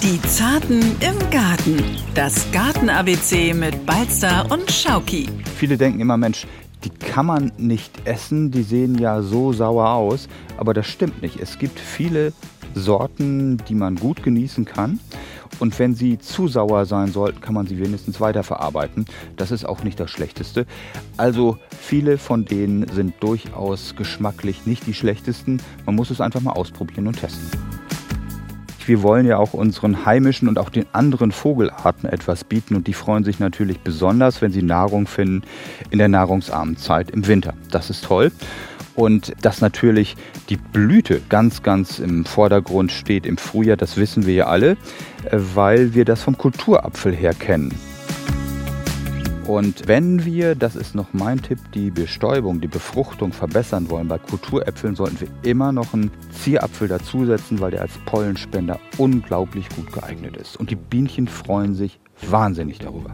Die Zarten im Garten. Das Garten-ABC mit Balzer und Schauki. Viele denken immer, Mensch, die kann man nicht essen, die sehen ja so sauer aus. Aber das stimmt nicht. Es gibt viele Sorten, die man gut genießen kann. Und wenn sie zu sauer sein sollten, kann man sie wenigstens weiterverarbeiten. Das ist auch nicht das Schlechteste. Also viele von denen sind durchaus geschmacklich nicht die schlechtesten. Man muss es einfach mal ausprobieren und testen. Wir wollen ja auch unseren heimischen und auch den anderen Vogelarten etwas bieten. Und die freuen sich natürlich besonders, wenn sie Nahrung finden in der nahrungsarmen Zeit im Winter. Das ist toll. Und dass natürlich die Blüte ganz im Vordergrund steht im Frühjahr, das wissen wir ja alle, weil wir das vom Kulturapfel her kennen. Und wenn wir, das ist noch mein Tipp, die Bestäubung, die Befruchtung verbessern wollen bei Kulturäpfeln, sollten wir immer noch einen Zierapfel dazusetzen, weil der als Pollenspender unglaublich gut geeignet ist. Und die Bienchen freuen sich wahnsinnig darüber.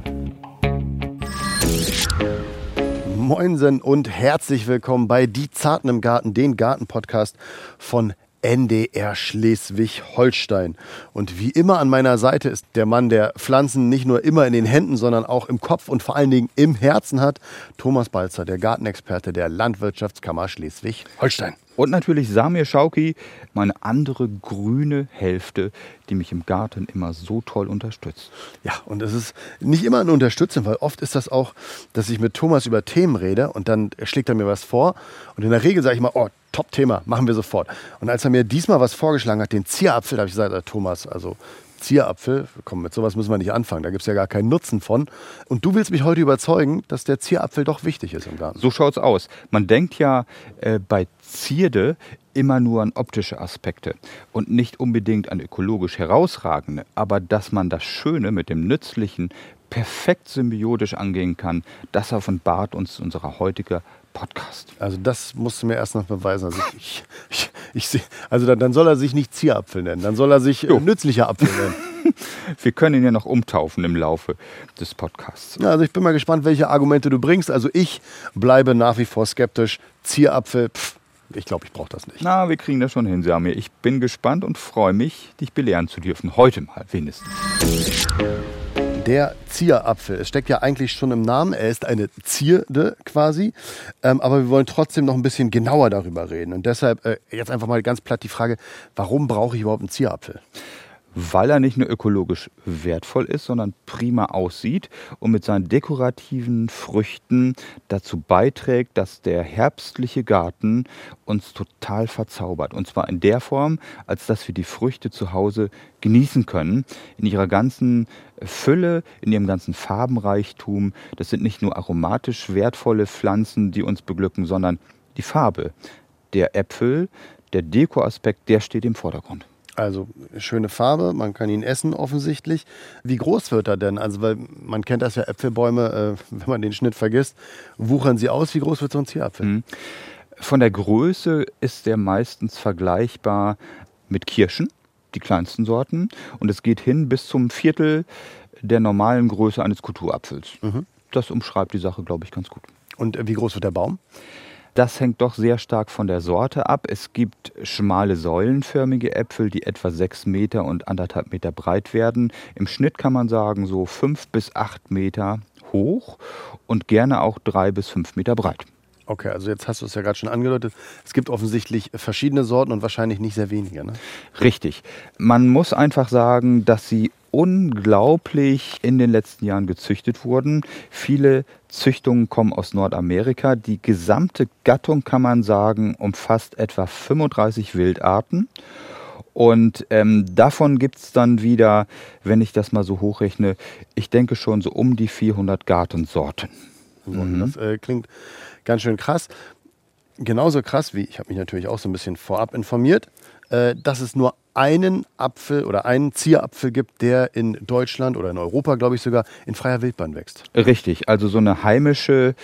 Moinsen und herzlich willkommen bei Die Zarten im Garten, den Garten-Podcast von NDR Schleswig-Holstein. Und wie immer an meiner Seite ist der Mann, der Pflanzen nicht nur immer in den Händen, sondern auch im Kopf und vor allen Dingen im Herzen hat. Thomas Balzer, der Gartenexperte der Landwirtschaftskammer Schleswig-Holstein. Und natürlich Samir Schauki, meine andere grüne Hälfte, die mich im Garten immer so toll unterstützt. Ja, und es ist nicht immer eine Unterstützung, weil oft ist das auch, dass ich mit Thomas über Themen rede und dann schlägt er mir was vor. Und in der Regel sage ich mal, oh, Top-Thema, machen wir sofort. Und als er mir diesmal was vorgeschlagen hat, den Zierapfel, da habe ich gesagt, Thomas, also Zierapfel, komm, mit sowas müssen wir nicht anfangen, da gibt es ja gar keinen Nutzen von. Und du willst mich heute überzeugen, dass der Zierapfel doch wichtig ist im Garten. So schaut's aus. Man denkt ja bei Zierde immer nur an optische Aspekte und nicht unbedingt an ökologisch herausragende. Aber dass man das Schöne mit dem Nützlichen perfekt symbiotisch angehen kann, das offenbart uns unser heutiger Podcast. Also das musst du mir erst noch beweisen. Also dann soll er sich nicht Zierapfel nennen, dann soll er sich nützlicher Apfel nennen. Wir können ihn ja noch umtaufen im Laufe des Podcasts. Ja, also ich bin mal gespannt, welche Argumente du bringst. Also ich bleibe nach wie vor skeptisch. Zierapfel, ich glaube, ich brauche das nicht. Na, wir kriegen das schon hin, Samir. Ich bin gespannt und freue mich, dich belehren zu dürfen. Heute mal wenigstens. Der Zierapfel. Es steckt ja eigentlich schon im Namen. Er ist eine Zierde quasi. Aber wir wollen trotzdem noch ein bisschen genauer darüber reden. Und deshalb jetzt einfach mal ganz platt die Frage, warum brauche ich überhaupt einen Zierapfel? Weil er nicht nur ökologisch wertvoll ist, sondern prima aussieht und mit seinen dekorativen Früchten dazu beiträgt, dass der herbstliche Garten uns total verzaubert. Und zwar in der Form, als dass wir die Früchte zu Hause genießen können, in ihrer ganzen Fülle, in ihrem ganzen Farbenreichtum. Das sind nicht nur aromatisch wertvolle Pflanzen, die uns beglücken, sondern die Farbe. Der Äpfel, der Dekoaspekt, der steht im Vordergrund. Also schöne Farbe, man kann ihn essen offensichtlich. Wie groß wird er denn? Also weil man kennt das ja, Äpfelbäume, wenn man den Schnitt vergisst, wuchern sie aus. Wie groß wird so ein Zierapfel? Von der Größe ist der meistens vergleichbar mit Kirschen, die kleinsten Sorten. Und es geht hin bis zum Viertel der normalen Größe eines Kulturapfels. Das umschreibt die Sache, glaube ich, ganz gut. Und wie groß wird der Baum? Das hängt doch sehr stark von der Sorte ab. Es gibt schmale, säulenförmige Äpfel, die etwa 6 Meter und 1,5 Meter breit werden. Im Schnitt kann man sagen, so 5 bis 8 Meter hoch und gerne auch 3 bis 5 Meter breit. Okay, also jetzt hast du es ja gerade schon angedeutet. Es gibt offensichtlich verschiedene Sorten und wahrscheinlich nicht sehr wenige, ne? Richtig. Man muss einfach sagen, dass sie unglaublich in den letzten Jahren gezüchtet wurden. Viele Züchtungen kommen aus Nordamerika. Die gesamte Gattung, kann man sagen, umfasst etwa 35 Wildarten. Und davon gibt es dann wieder, wenn ich das mal so hochrechne, ich denke schon so um die 400 Gartensorten. Das klingt ganz schön krass. Genauso krass wie, ich habe mich natürlich auch so ein bisschen vorab informiert, dass es nur einen Apfel oder einen Zierapfel gibt, der in Deutschland oder in Europa, glaube ich sogar, in freier Wildbahn wächst. Richtig, also so eine heimische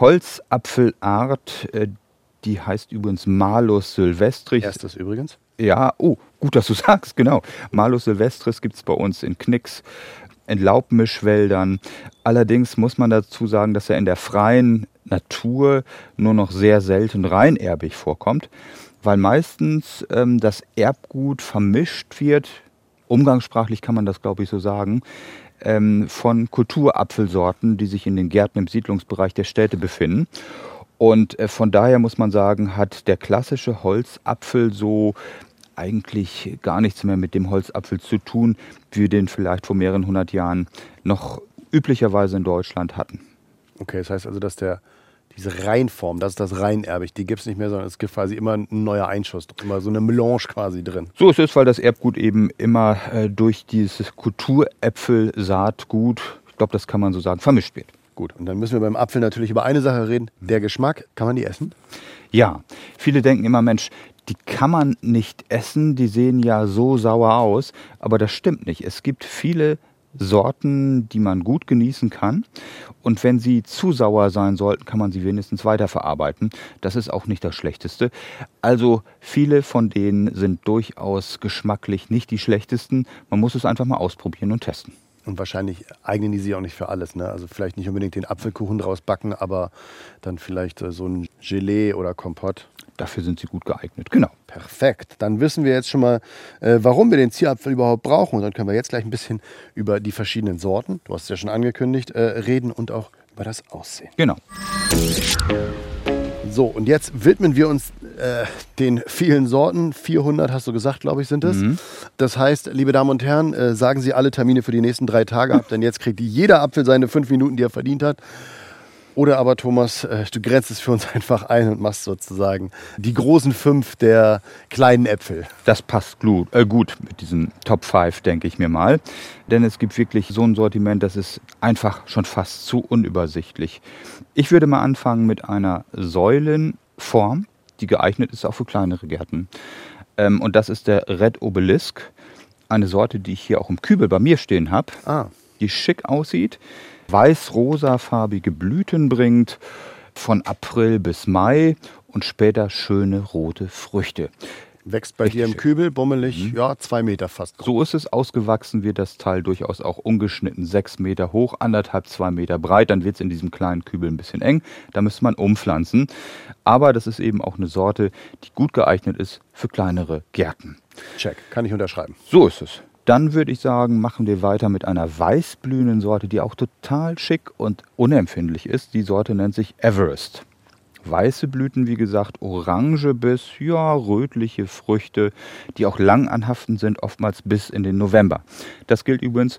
Holzapfelart, die heißt übrigens Malus sylvestris. Erstes übrigens. Ja, gut, dass du sagst, genau. Malus sylvestris gibt es bei uns in Knicks, in Laubmischwäldern. Allerdings muss man dazu sagen, dass er in der freien Natur nur noch sehr selten reinerbig vorkommt, weil meistens das Erbgut vermischt wird umgangssprachlich kann man das, glaube ich, so sagen, von Kulturapfelsorten, die sich in den Gärten im Siedlungsbereich der Städte befinden. Und von daher muss man sagen, hat der klassische Holzapfel so eigentlich gar nichts mehr mit dem Holzapfel zu tun, wie wir den vielleicht vor mehreren 100 Jahren noch üblicherweise in Deutschland hatten. Okay, das heißt also, dass diese Reinform, das ist das reinerbig, die gibt es nicht mehr, sondern es gibt quasi immer ein neuer Einschuss, immer so eine Melange quasi drin. So ist es, weil das Erbgut eben immer durch dieses Kulturäpfelsaatgut, ich glaube, das kann man so sagen, vermischt wird. Gut, und dann müssen wir beim Apfel natürlich über eine Sache reden, der Geschmack. Kann man die essen? Ja, viele denken immer, Mensch, die kann man nicht essen, die sehen ja so sauer aus, aber das stimmt nicht. Es gibt viele Sorten, die man gut genießen kann. Und wenn sie zu sauer sein sollten, kann man sie wenigstens weiterverarbeiten. Das ist auch nicht das Schlechteste. Also viele von denen sind durchaus geschmacklich nicht die schlechtesten. Man muss es einfach mal ausprobieren und testen. Und wahrscheinlich eignen die sich auch nicht für alles, ne? Also vielleicht nicht unbedingt den Apfelkuchen draus backen, aber dann vielleicht so ein Gelee oder Kompott. Dafür sind sie gut geeignet, genau. Perfekt. Dann wissen wir jetzt schon mal, warum wir den Zierapfel überhaupt brauchen. Und dann können wir jetzt gleich ein bisschen über die verschiedenen Sorten, du hast es ja schon angekündigt, reden und auch über das Aussehen. Genau. So, und jetzt widmen wir uns den vielen Sorten. 400 hast du gesagt, glaube ich, sind es. Das heißt, liebe Damen und Herren, sagen Sie alle Termine für die nächsten 3 Tage ab, denn jetzt kriegt jeder Apfel seine 5 Minuten, die er verdient hat. Oder aber, Thomas, du grenzt es für uns einfach ein und machst sozusagen die großen 5 der kleinen Äpfel. Das passt gut mit diesen Top 5, denke ich mir mal. Denn es gibt wirklich so ein Sortiment, das ist einfach schon fast zu unübersichtlich. Ich würde mal anfangen mit einer Säulenform, die geeignet ist auch für kleinere Gärten. Und das ist der Red Obelisk, eine Sorte, die ich hier auch im Kübel bei mir stehen habe, die schick aussieht, weiß-rosafarbige Blüten bringt, von April bis Mai und später schöne rote Früchte. Wächst bei dir im Kübel, bummelig, 2 Meter fast. So ist es. Ausgewachsen wird das Teil durchaus auch ungeschnitten 6 Meter hoch, 1,5, 2 Meter breit. Dann wird es in diesem kleinen Kübel ein bisschen eng. Da müsste man umpflanzen. Aber das ist eben auch eine Sorte, die gut geeignet ist für kleinere Gärten. Check, kann ich unterschreiben. So ist es. Dann würde ich sagen, machen wir weiter mit einer weißblühenden Sorte, die auch total schick und unempfindlich ist. Die Sorte nennt sich Everest. Weiße Blüten, wie gesagt, orange bis rötliche Früchte, die auch lang anhaftend sind, oftmals bis in den November. Das gilt übrigens,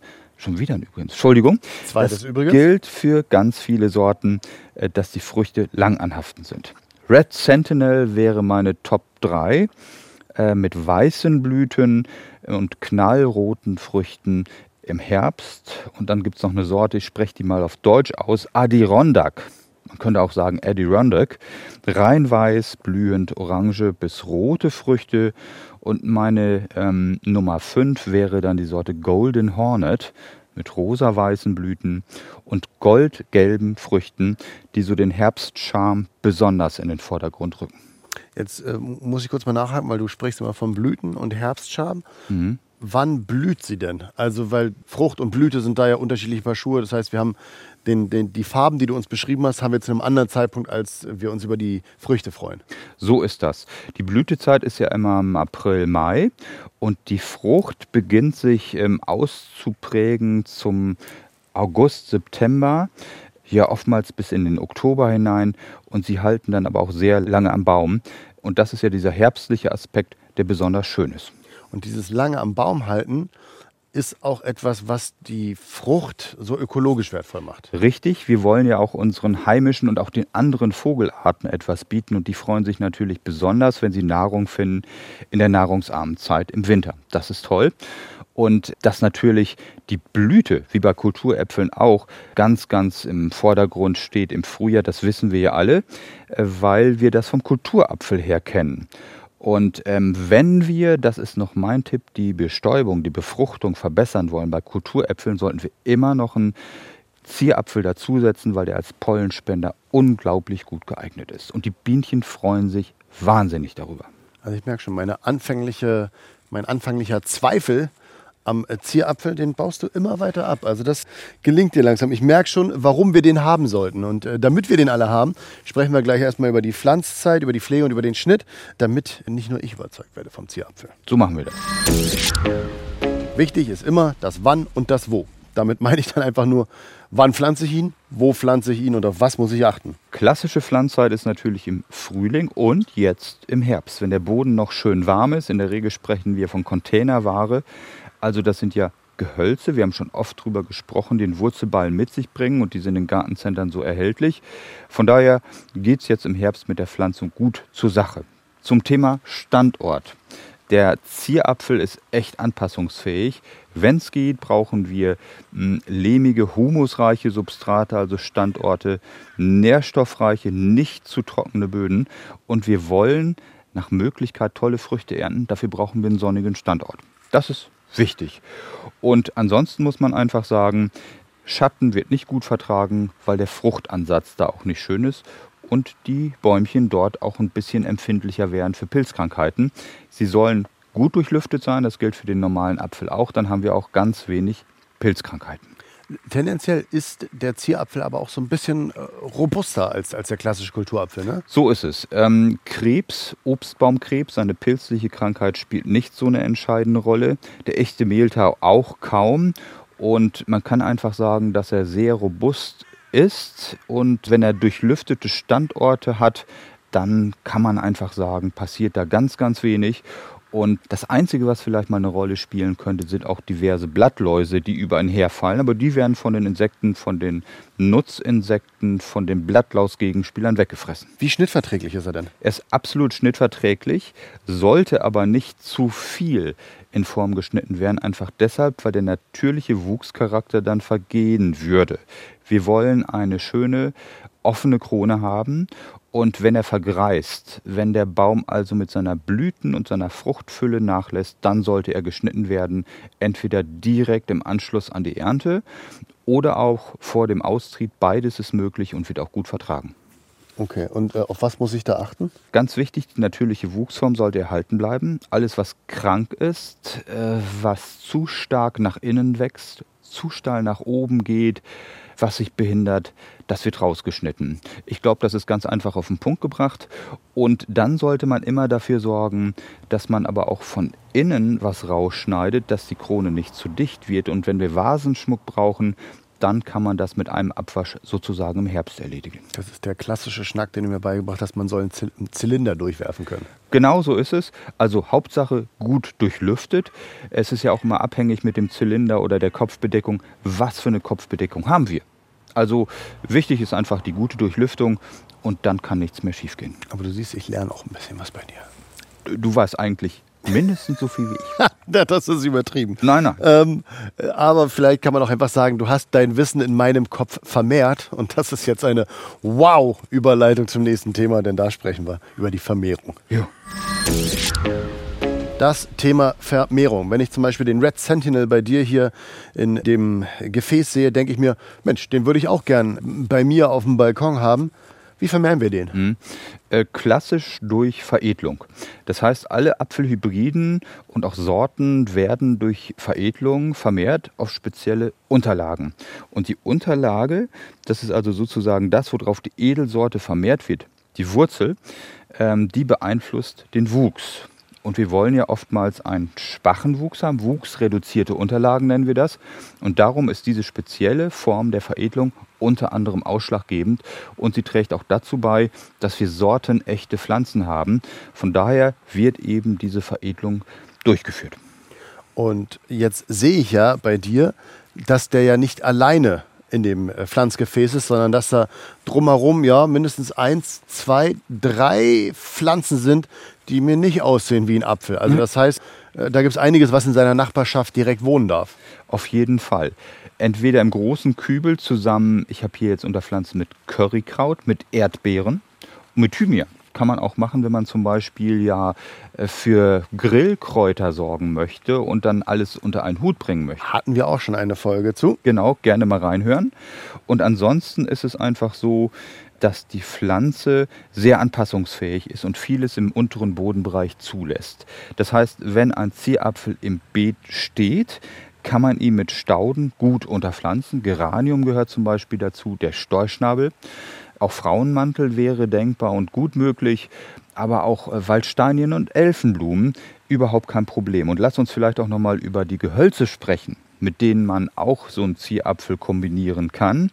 Zweites übrigens. Gilt für ganz viele Sorten, dass die Früchte lang anhaftend sind. Red Sentinel wäre meine Top 3 mit weißen Blüten und knallroten Früchten im Herbst. Und dann gibt es noch eine Sorte, ich spreche die mal auf Deutsch aus, Adirondack. Man könnte auch sagen Adirondack. Rein weiß, blühend, orange bis rote Früchte. Und meine Nummer 5 wäre dann die Sorte Golden Hornet mit rosa-weißen Blüten und goldgelben Früchten, die so den Herbstcharme besonders in den Vordergrund rücken. Jetzt muss ich kurz mal nachhaken, weil du sprichst immer von Blüten und Herbstscham. Wann blüht sie denn? Also, weil Frucht und Blüte sind da ja unterschiedliche Paar Schuhe. Das heißt, wir haben die Farben, die du uns beschrieben hast, haben wir zu einem anderen Zeitpunkt, als wir uns über die Früchte freuen. So ist das. Die Blütezeit ist ja immer im April, Mai und die Frucht beginnt sich auszuprägen zum August, September. Ja, oftmals bis in den Oktober hinein und sie halten dann aber auch sehr lange am Baum. Und das ist ja dieser herbstliche Aspekt, der besonders schön ist. Und dieses lange am Baum halten ist auch etwas, was die Frucht so ökologisch wertvoll macht. Richtig, wir wollen ja auch unseren heimischen und auch den anderen Vogelarten etwas bieten und die freuen sich natürlich besonders, wenn sie Nahrung finden in der nahrungsarmen Zeit im Winter. Das ist toll. Und dass natürlich die Blüte, wie bei Kulturäpfeln auch, ganz, ganz im Vordergrund steht im Frühjahr, das wissen wir ja alle, weil wir das vom Kulturapfel her kennen. Und wenn wir, das ist noch mein Tipp, die Bestäubung, die Befruchtung verbessern wollen bei Kulturäpfeln, sollten wir immer noch einen Zierapfel dazusetzen, weil der als Pollenspender unglaublich gut geeignet ist. Und die Bienchen freuen sich wahnsinnig darüber. Also ich merke schon, mein anfänglicher Zweifel am Zierapfel, den baust du immer weiter ab. Also das gelingt dir langsam. Ich merke schon, warum wir den haben sollten. Und damit wir den alle haben, sprechen wir gleich erstmal über die Pflanzzeit, über die Pflege und über den Schnitt, damit nicht nur ich überzeugt werde vom Zierapfel. So machen wir das. Wichtig ist immer das Wann und das Wo. Damit meine ich dann einfach nur, wann pflanze ich ihn, wo pflanze ich ihn und auf was muss ich achten. Klassische Pflanzzeit ist natürlich im Frühling und jetzt im Herbst, wenn der Boden noch schön warm ist. In der Regel sprechen wir von Containerware. Also das sind ja Gehölze, wir haben schon oft drüber gesprochen, die den Wurzelballen mit sich bringen und die sind in Gartencentern so erhältlich. Von daher geht es jetzt im Herbst mit der Pflanzung gut zur Sache. Zum Thema Standort. Der Zierapfel ist echt anpassungsfähig. Wenn es geht, brauchen wir lehmige, humusreiche Substrate, also Standorte, nährstoffreiche, nicht zu trockene Böden. Und wir wollen nach Möglichkeit tolle Früchte ernten. Dafür brauchen wir einen sonnigen Standort. Das ist wichtig. Und ansonsten muss man einfach sagen, Schatten wird nicht gut vertragen, weil der Fruchtansatz da auch nicht schön ist. Und die Bäumchen dort auch ein bisschen empfindlicher wären für Pilzkrankheiten. Sie sollen gut durchlüftet sein, das gilt für den normalen Apfel auch, dann haben wir auch ganz wenig Pilzkrankheiten. Tendenziell ist der Zierapfel aber auch so ein bisschen robuster als der klassische Kulturapfel, ne? So ist es. Krebs, Obstbaumkrebs, eine pilzliche Krankheit spielt nicht so eine entscheidende Rolle. Der echte Mehltau auch kaum. Und man kann einfach sagen, dass er sehr robust ist und wenn er durchlüftete Standorte hat, dann kann man einfach sagen, passiert da ganz, ganz wenig. Und das Einzige, was vielleicht mal eine Rolle spielen könnte, sind auch diverse Blattläuse, die über ihn herfallen. Aber die werden von den Insekten, von den Nutzinsekten, von den Blattlausgegenspielern weggefressen. Wie schnittverträglich ist er denn? Er ist absolut schnittverträglich, sollte aber nicht zu viel in Form geschnitten werden. Einfach deshalb, weil der natürliche Wuchscharakter dann vergehen würde. Wir wollen eine schöne, offene Krone haben. Und wenn er vergreist, wenn der Baum also mit seiner Blüten- und seiner Fruchtfülle nachlässt, dann sollte er geschnitten werden, entweder direkt im Anschluss an die Ernte oder auch vor dem Austrieb. Beides ist möglich und wird auch gut vertragen. Okay, und auf was muss ich da achten? Ganz wichtig, die natürliche Wuchsform sollte erhalten bleiben. Alles, was krank ist, was zu stark nach innen wächst, zu steil nach oben geht, was sich behindert, das wird rausgeschnitten. Ich glaube, das ist ganz einfach auf den Punkt gebracht. Und dann sollte man immer dafür sorgen, dass man aber auch von innen was rausschneidet, dass die Krone nicht zu dicht wird. Und wenn wir Vasenschmuck brauchen, dann kann man das mit einem Abwasch sozusagen im Herbst erledigen. Das ist der klassische Schnack, den du mir beigebracht hast, man soll einen Zylinder durchwerfen können. Genau so ist es. Also Hauptsache gut durchlüftet. Es ist ja auch immer abhängig mit dem Zylinder oder der Kopfbedeckung. Was für eine Kopfbedeckung haben wir? Also wichtig ist einfach die gute Durchlüftung und dann kann nichts mehr schiefgehen. Aber du siehst, ich lerne auch ein bisschen was bei dir. Du weißt eigentlich mindestens so viel wie ich. Das ist übertrieben. Nein. Aber vielleicht kann man auch einfach sagen, du hast dein Wissen in meinem Kopf vermehrt. Und das ist jetzt eine Wow-Überleitung zum nächsten Thema, denn da sprechen wir über die Vermehrung. Ja. Das Thema Vermehrung. Wenn ich zum Beispiel den Red Sentinel bei dir hier in dem Gefäß sehe, denke ich mir, Mensch, den würde ich auch gern bei mir auf dem Balkon haben. Wie vermehren wir den? Klassisch durch Veredelung. Das heißt, alle Apfelhybriden und auch Sorten werden durch Veredelung vermehrt auf spezielle Unterlagen. Und die Unterlage, das ist also sozusagen das, worauf die Edelsorte vermehrt wird, die Wurzel, die beeinflusst den Wuchs. Und wir wollen ja oftmals einen schwachen Wuchs haben, wuchsreduzierte Unterlagen nennen wir das. Und darum ist diese spezielle Form der Veredelung unter anderem ausschlaggebend. Und sie trägt auch dazu bei, dass wir sortenechte Pflanzen haben. Von daher wird eben diese Veredelung durchgeführt. Und jetzt sehe ich ja bei dir, dass der ja nicht alleine in dem Pflanzgefäß ist, sondern dass da drumherum ja mindestens 1, 2, 3 Pflanzen sind, die mir nicht aussehen wie ein Apfel. Also das heißt, da gibt es einiges, was in seiner Nachbarschaft direkt wohnen darf. Auf jeden Fall. Entweder im großen Kübel zusammen, ich habe hier jetzt Unterpflanzen mit Currykraut, mit Erdbeeren und mit Thymian. Kann man auch machen, wenn man zum Beispiel ja für Grillkräuter sorgen möchte und dann alles unter einen Hut bringen möchte. Hatten wir auch schon eine Folge zu. Genau, gerne mal reinhören. Und ansonsten ist es einfach so, dass die Pflanze sehr anpassungsfähig ist und vieles im unteren Bodenbereich zulässt. Das heißt, wenn ein Zierapfel im Beet steht, kann man ihn mit Stauden gut unterpflanzen. Geranium gehört zum Beispiel dazu, der Storchschnabel. Auch Frauenmantel wäre denkbar und gut möglich. aber auch Waldsteinien und Elfenblumen, überhaupt kein Problem. Und lass uns vielleicht auch nochmal über die Gehölze sprechen, mit denen man auch so einen Zierapfel kombinieren kann.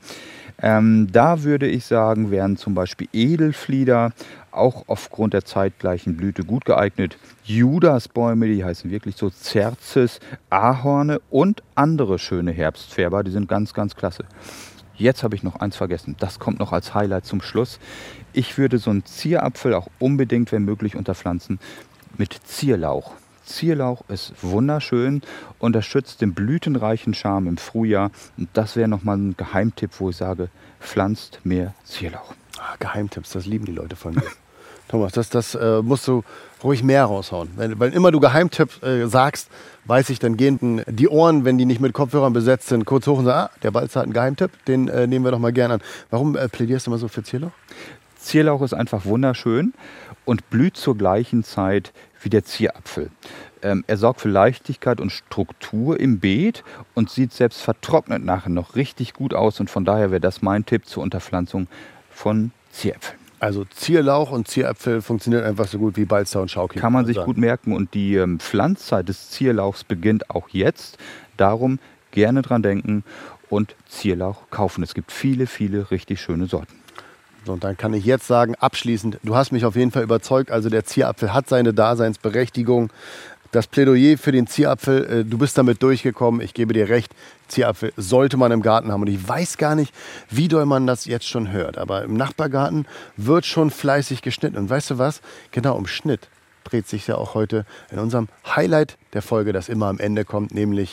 Da würde ich sagen, wären zum Beispiel Edelflieder auch aufgrund der zeitgleichen Blüte gut geeignet. Judasbäume, die heißen wirklich so, Cerzis, Ahorne und andere schöne Herbstfärber, die sind ganz, ganz klasse. Jetzt habe ich noch eins vergessen, das kommt noch als Highlight zum Schluss. Ich würde so einen Zierapfel auch unbedingt, wenn möglich, unterpflanzen mit Zierlauch. Zierlauch ist wunderschön, unterstützt den blütenreichen Charme im Frühjahr. Und das wäre nochmal ein Geheimtipp, wo ich sage, pflanzt mehr Zierlauch. Geheimtipps, das lieben die Leute von mir. Thomas, das musst du ruhig mehr raushauen. Weil immer du Geheimtipp sagst, weiß ich, dann gehen die Ohren, wenn die nicht mit Kopfhörern besetzt sind, kurz hoch und sagen, der Balzer hat einen Geheimtipp, den nehmen wir doch mal gerne an. Warum plädierst du mal so für Zierlauch? Zierlauch ist einfach wunderschön und blüht zur gleichen Zeit wie der Zierapfel. Er sorgt für Leichtigkeit und Struktur im Beet und sieht selbst vertrocknet nachher noch richtig gut aus. Und von daher wäre das mein Tipp zur Unterpflanzung von Zieräpfeln. Also Zierlauch und Zierapfel funktioniert einfach so gut wie Balzer und Schauki. Kann man sich gut merken. Und die Pflanzzeit des Zierlauchs beginnt auch jetzt. Darum gerne dran denken und Zierlauch kaufen. Es gibt viele, viele richtig schöne Sorten. So, und dann kann ich jetzt sagen, abschließend, du hast mich auf jeden Fall überzeugt. Also der Zierapfel hat seine Daseinsberechtigung. Das Plädoyer für den Zierapfel, du bist damit durchgekommen. Ich gebe dir recht, Zierapfel sollte man im Garten haben. Und ich weiß gar nicht, wie doll man das jetzt schon hört. Aber im Nachbargarten wird schon fleißig geschnitten. Und weißt du was? Genau um Schnitt dreht sich ja auch heute in unserem Highlight der Folge, das immer am Ende kommt, nämlich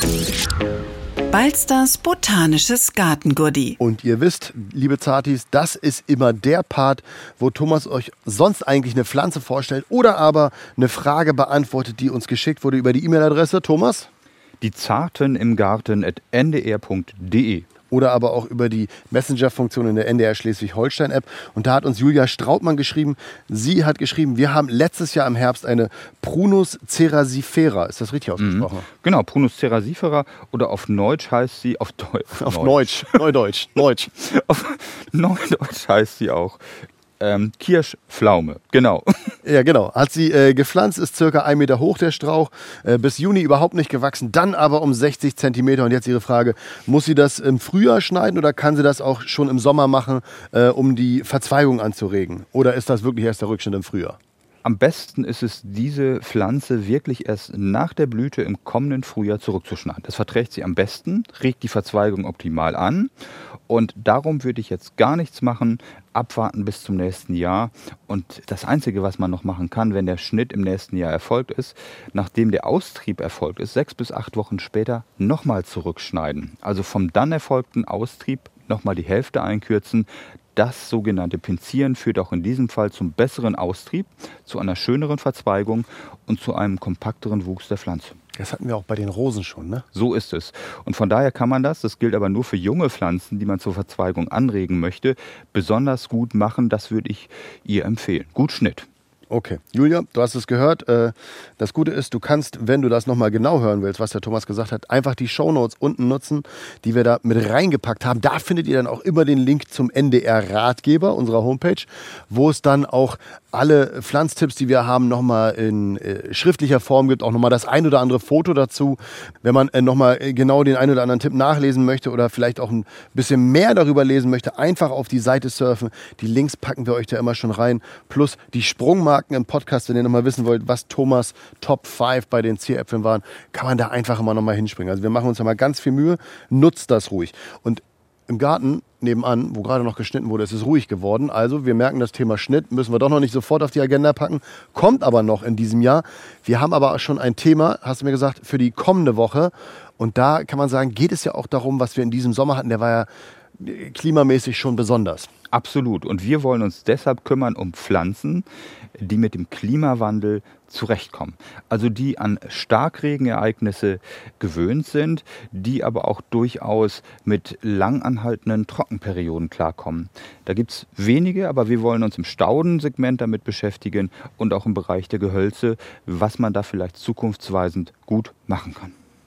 Balsters botanisches Gartengurdi. Und ihr wisst, liebe Zartis, das ist immer der Part, wo Thomas euch sonst eigentlich eine Pflanze vorstellt oder aber eine Frage beantwortet, die uns geschickt wurde über die E-Mail-Adresse Thomas. Die Zarten im Garten@ndr.de. Oder aber auch über die Messenger-Funktion in der NDR Schleswig-Holstein-App. Und da hat uns Julia Strautmann geschrieben, sie hat geschrieben, wir haben letztes Jahr im Herbst eine Prunus cerasifera. Ist das richtig ausgesprochen? Genau, Prunus cerasifera oder auf Neudeutsch heißt sie, auf Neudeutsch heißt sie auch Kirschpflaume, genau. Ja, genau. Hat sie gepflanzt, ist circa 1 Meter hoch der Strauch, bis Juni überhaupt nicht gewachsen, dann aber um 60 Zentimeter. Und jetzt ihre Frage, muss sie das im Frühjahr schneiden oder kann sie das auch schon im Sommer machen, um die Verzweigung anzuregen? Oder ist das wirklich erst der Rückschnitt im Frühjahr? Am besten ist es, diese Pflanze wirklich erst nach der Blüte im kommenden Frühjahr zurückzuschneiden. Das verträgt sie am besten, regt die Verzweigung optimal an. Und darum würde ich jetzt gar nichts machen, abwarten bis zum nächsten Jahr. Und das Einzige, was man noch machen kann, wenn der Schnitt im nächsten Jahr erfolgt ist, nachdem der Austrieb erfolgt ist, 6 bis 8 Wochen später nochmal zurückschneiden. Also vom dann erfolgten Austrieb nochmal die Hälfte einkürzen. Das sogenannte Pinzieren führt auch in diesem Fall zum besseren Austrieb, zu einer schöneren Verzweigung und zu einem kompakteren Wuchs der Pflanze. Das hatten wir auch bei den Rosen schon, ne? So ist es. Und von daher kann man das gilt aber nur für junge Pflanzen, die man zur Verzweigung anregen möchte, besonders gut machen. Das würde ich ihr empfehlen. Gut Schnitt. Okay, Julia, du hast es gehört. Das Gute ist, du kannst, wenn du das nochmal genau hören willst, was der Thomas gesagt hat, einfach die Shownotes unten nutzen, die wir da mit reingepackt haben. Da findet ihr dann auch immer den Link zum NDR-Ratgeber, unserer Homepage, wo es dann auch alle Pflanztipps, die wir haben, nochmal in schriftlicher Form gibt, auch nochmal das ein oder andere Foto dazu. Wenn man nochmal genau den ein oder anderen Tipp nachlesen möchte oder vielleicht auch ein bisschen mehr darüber lesen möchte, einfach auf die Seite surfen. Die Links packen wir euch da immer schon rein. Plus die Sprungmarken im Podcast, wenn ihr nochmal wissen wollt, was Thomas Top 5 bei den Zieräpfeln waren, kann man da einfach immer nochmal hinspringen. Also wir machen uns da mal ganz viel Mühe. Nutzt das ruhig. Und im Garten nebenan, wo gerade noch geschnitten wurde, ist es ruhig geworden. Also wir merken, das Thema Schnitt müssen wir doch noch nicht sofort auf die Agenda packen. Kommt aber noch in diesem Jahr. Wir haben aber auch schon ein Thema, hast du mir gesagt, für die kommende Woche. Und da kann man sagen, geht es ja auch darum, was wir in diesem Sommer hatten. Der war ja klimamäßig schon besonders. Absolut. Und wir wollen uns deshalb kümmern um Pflanzen, die mit dem Klimawandel zurechtkommen. Also die an Starkregenereignisse gewöhnt sind, die aber auch durchaus mit langanhaltenden Trockenperioden klarkommen. Da gibt es wenige, aber wir wollen uns im Staudensegment damit beschäftigen und auch im Bereich der Gehölze, was man da vielleicht zukunftsweisend gut machen kann.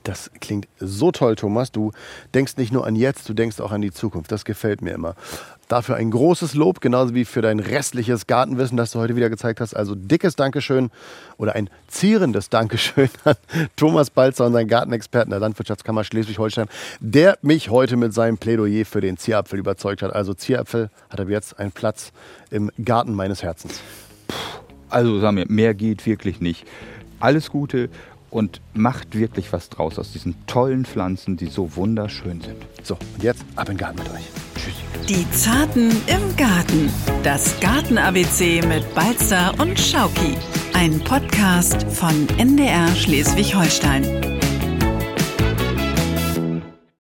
Das klingt so toll, Thomas. Du denkst nicht nur an jetzt, du denkst auch an die Zukunft. Das gefällt mir immer. Dafür ein großes Lob, genauso wie für dein restliches Gartenwissen, das du heute wieder gezeigt hast. Also dickes Dankeschön oder ein zierendes Dankeschön an Thomas Balzer, unseren Gartenexperten der Landwirtschaftskammer Schleswig-Holstein, der mich heute mit seinem Plädoyer für den Zierapfel überzeugt hat. Also Zierapfel hat ab jetzt einen Platz im Garten meines Herzens. Also sagen wir, mehr geht wirklich nicht. Alles Gute und macht wirklich was draus aus diesen tollen Pflanzen, die so wunderschön sind. So, und jetzt ab in den Garten mit euch. Tschüss. Die Zarten im Garten. Das Garten-ABC mit Balzer und Schauki. Ein Podcast von NDR Schleswig-Holstein.